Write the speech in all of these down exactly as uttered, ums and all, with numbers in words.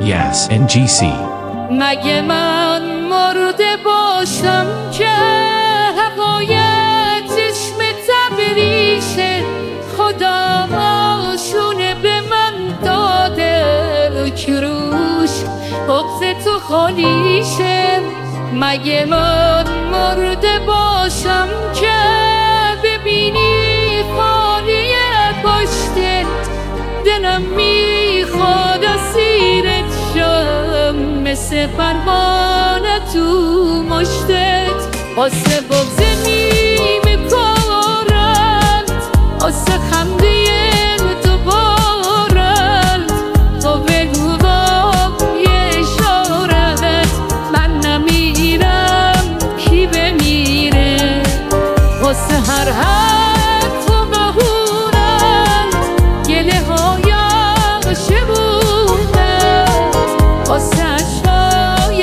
Yes ان جی سی. مگه من مرده باشم که هوای چشم تبریشه خدا آشونه به من داده که روش بغض تو خالیشه. مگه من مرده باشم که ببینی خالی پشتت دلم میخواد اسیرت شم مثل پروانه تو مشتت. آسه بغض نیمه کارت آسه خنده تو بارت تو بگو با یه اشارت من نمیرم کی بمیره. واسه هر حرف و بهونت گله هایم شبونت واسه اشکای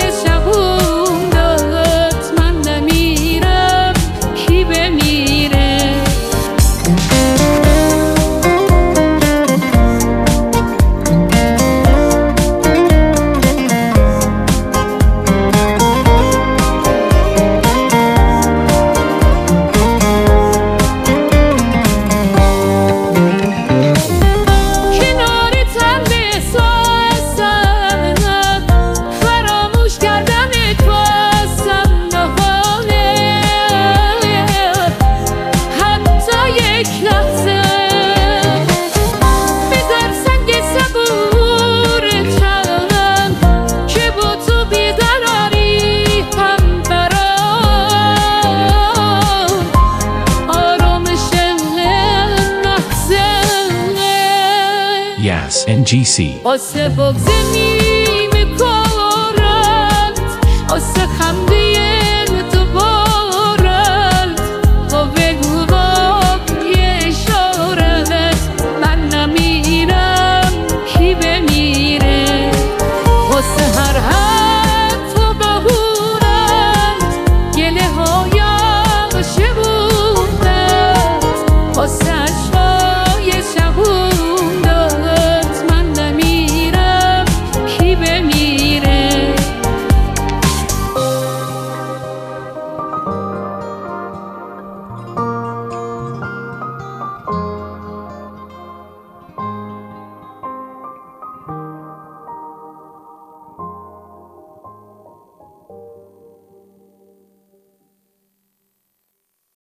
شبونت من نمیرم کی بمیره. Yes ان جی سی. واسه بغض